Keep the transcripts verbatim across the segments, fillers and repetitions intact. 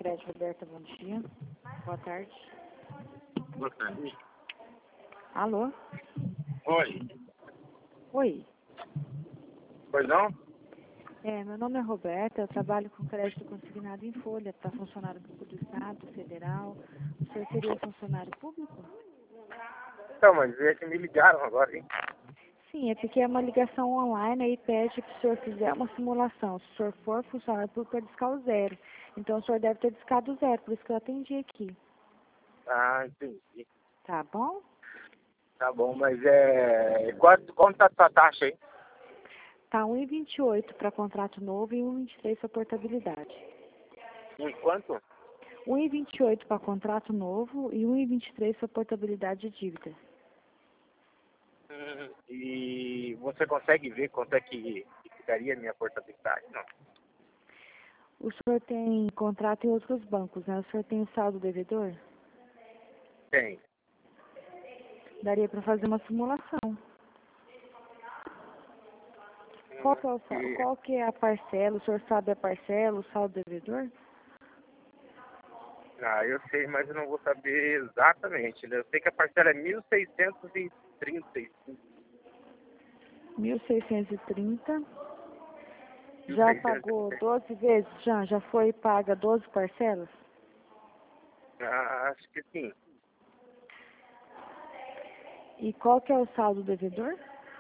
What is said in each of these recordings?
Crédito Roberta, bom dia. Boa tarde. Boa tarde. Alô? Oi. Oi. Pois não? É, meu nome é Roberta, eu trabalho com crédito consignado em folha para funcionário público do Estado, federal. O senhor seria funcionário público? Então, mas é que me ligaram agora, hein? Sim, é porque é uma ligação online aí pede que o senhor fizer uma simulação. Se o senhor for funcionário público, é discar o zero. Então o senhor deve ter discado o zero, por isso que eu atendi aqui. Ah, entendi. Tá bom? Tá bom, mas é... Quanto, quanto tá a tua taxa aí? Tá um e vinte e oito para contrato novo e um e vinte e três para portabilidade. Em quanto? um e vinte e oito para contrato novo e um e vinte e três para portabilidade de dívida. Hum, e você consegue ver quanto é que, que ficaria a minha portabilidade? Não. O senhor tem contrato em outros bancos, né? O senhor tem o saldo devedor? Tem. Daria para fazer uma simulação. Qual que, é o, sal- E, qual que é a parcela? O senhor sabe a parcela, o saldo devedor? ah, eu sei, mas eu não vou saber exatamente, né? Eu sei que a parcela é mil seiscentos e trinta e cinco. mil seiscentos e trinta. Já mil seiscentos e pagou trinta. doze vezes? Já? Já foi paga doze parcelas? Ah, acho que sim. E qual que é o saldo devedor?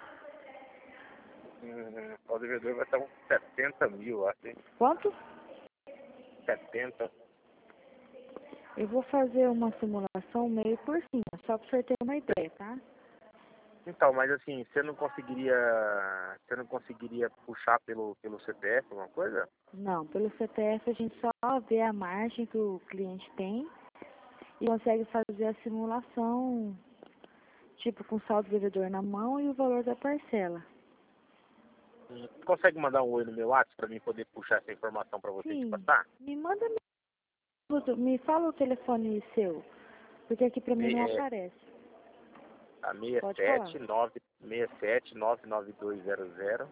Hum, o devedor vai estar uns setenta mil, acho, hein? Quanto? setenta. Eu vou fazer uma simulação meio por cima, só para o senhor ter uma ideia, tá? Então, mas assim, você não conseguiria, você não conseguiria puxar pelo, pelo C P F alguma coisa? Não, pelo C P F a gente só vê a margem que o cliente tem e consegue fazer a simulação, tipo com saldo devedor na mão e o valor da parcela. Hum, Consegue mandar um oi no meu WhatsApp para mim poder puxar essa informação para você te Sim, passar? me manda, me, me fala o telefone seu, porque aqui pra mim Me- não É, aparece. a seis Pode falar. sete nove seis sete nove nove dois zero zero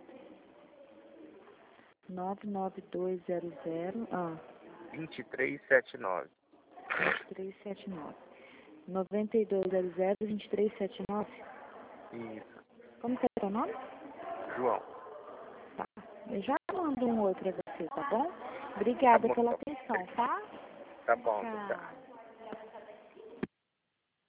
nove nove dois zero zero, ah, dois três sete nove. vinte e três setenta e nove. noventa e dois zero zero, vinte e três setenta e nove. Isso, Como que é seu nome? João. Tá. Eu já mando um oi pra você, tá bom? Tá Obrigada bom, pela então. atenção, tá? Tá bom, tchau. Tchau.